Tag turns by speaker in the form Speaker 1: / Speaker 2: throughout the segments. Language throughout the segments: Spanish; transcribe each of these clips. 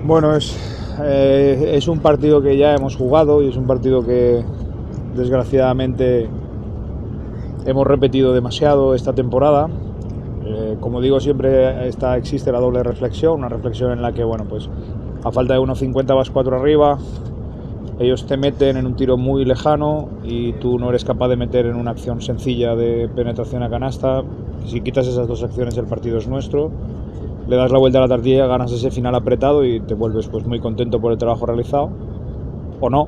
Speaker 1: Bueno, es un partido que ya hemos jugado y es un partido que desgraciadamente hemos repetido demasiado esta temporada. Como digo, siempre existe la doble reflexión, una reflexión en la que, bueno, pues a falta de 1.50 vas 4 arriba, ellos te meten en un tiro muy lejano y tú no eres capaz de meter en una acción sencilla de penetración a canasta. Si quitas esas dos acciones, el partido es nuestro. Le das la vuelta a la tortilla, ganas ese final apretado y te vuelves pues muy contento por el trabajo realizado, o no.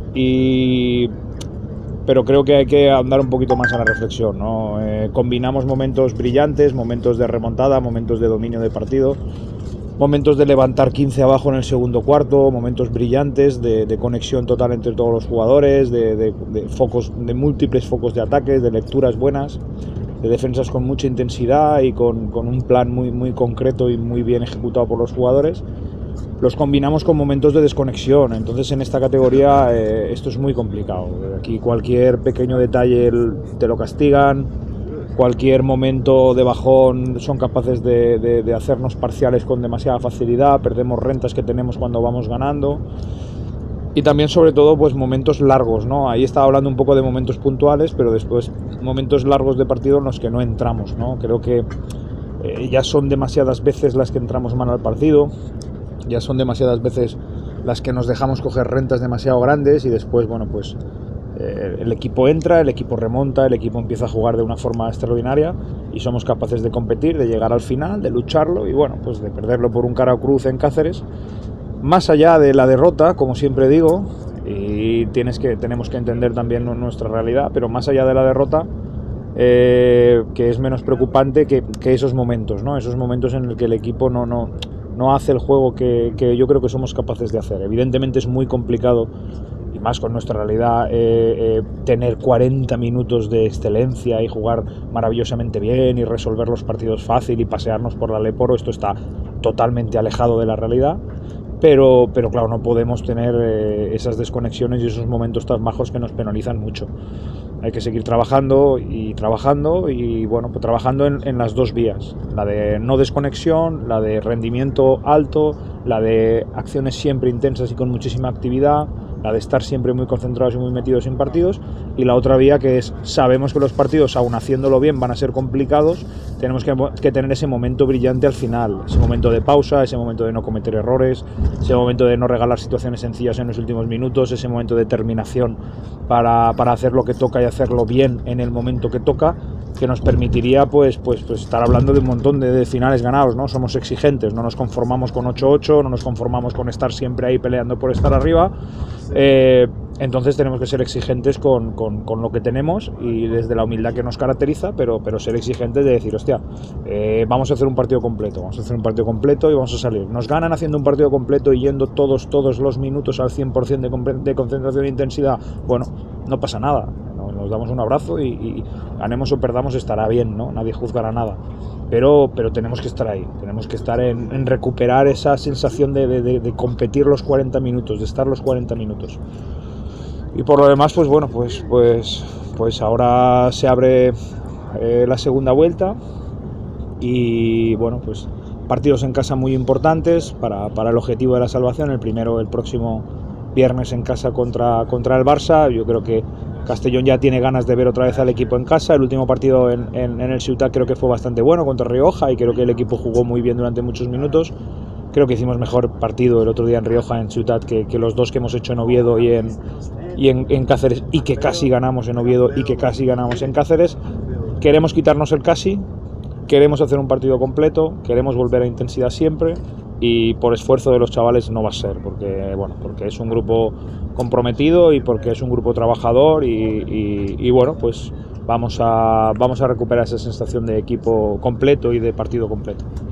Speaker 1: Pero creo que hay que andar un poquito más a la reflexión, ¿no? Combinamos momentos brillantes, momentos de remontada, momentos de dominio de partido, momentos de levantar 15 abajo en el segundo cuarto, momentos brillantes de conexión total entre todos los jugadores, de múltiples focos de ataques, de lecturas buenas, de defensas con mucha intensidad y con un plan muy concreto y muy bien ejecutado por los jugadores. Los combinamos con momentos de desconexión. Entonces en esta categoría esto es muy complicado. Aquí cualquier pequeño detalle te lo castigan, cualquier momento de bajón son capaces de hacernos parciales con demasiada facilidad, perdemos rentas que tenemos cuando vamos ganando. Y también, sobre todo, pues momentos largos, ¿no? Ahí estaba hablando un poco de momentos puntuales, pero después momentos largos de partido en los que no entramos, ¿no? Creo que ya son demasiadas veces las que entramos mal al partido, ya son demasiadas veces las que nos dejamos coger rentas demasiado grandes y después, bueno, pues el equipo entra, el equipo remonta, el equipo empieza a jugar de una forma extraordinaria y somos capaces de competir, de llegar al final, de lucharlo y, bueno, pues de perderlo por un cara o cruz en Cáceres. Más allá de la derrota, como siempre digo, y tenemos que entender también nuestra realidad, pero más allá de la derrota, que es menos preocupante que esos momentos, ¿no? Esos momentos en los que el equipo no hace el juego que yo creo que somos capaces de hacer. Evidentemente es muy complicado, y más con nuestra realidad, tener 40 minutos de excelencia y jugar maravillosamente bien y resolver los partidos fácil y pasearnos por la Leporo. Esto está totalmente alejado de la realidad. Pero claro, no podemos tener esas desconexiones y esos momentos tan bajos que nos penalizan mucho. Hay que seguir trabajando y bueno, pues trabajando en las dos vías, la de no desconexión, la de rendimiento alto, la de acciones siempre intensas y con muchísima actividad, la de estar siempre muy concentrados y muy metidos en partidos, y la otra vía que es, sabemos que los partidos, aun haciéndolo bien, van a ser complicados, tenemos que tener ese momento brillante al final, ese momento de pausa, ese momento de no cometer errores, ese momento de no regalar situaciones sencillas en los últimos minutos, ese momento de determinación para hacer lo que toca y hacerlo bien en el momento que toca, que nos permitiría pues estar hablando de un montón de finales ganados, ¿no? Somos exigentes, no nos conformamos con 8-8, no nos conformamos con estar siempre ahí peleando por estar arriba. Entonces tenemos que ser exigentes con lo que tenemos y desde la humildad que nos caracteriza, pero ser exigentes de decir, hostia, vamos a hacer un partido completo, y vamos a salir. Nos ganan haciendo un partido completo y yendo todos los minutos al 100% de concentración e intensidad. Bueno, no pasa nada, nos damos un abrazo y ganemos o perdamos, estará bien, ¿no? Nadie juzgará nada. Pero tenemos que estar ahí, tenemos que estar en recuperar esa sensación de competir los 40 minutos, de estar los 40 minutos. Y por lo demás, pues bueno, pues ahora se abre la segunda vuelta y bueno, pues partidos en casa muy importantes para el objetivo de la salvación. El primero el próximo viernes en casa contra el Barça. Yo creo que Castellón ya tiene ganas de ver otra vez al equipo en casa. El último partido en el Ciutat creo que fue bastante bueno contra Rioja y creo que el equipo jugó muy bien durante muchos minutos. Creo que hicimos mejor partido el otro día en Rioja, en Ciutat, que los dos que hemos hecho en Oviedo y en Cáceres, y que casi ganamos en Oviedo y que casi ganamos en Cáceres. Queremos quitarnos el casi, queremos hacer un partido completo, queremos volver a intensidad siempre, y por esfuerzo de los chavales no va a ser, porque es un grupo comprometido y porque es un grupo trabajador y bueno, pues vamos a recuperar esa sensación de equipo completo y de partido completo.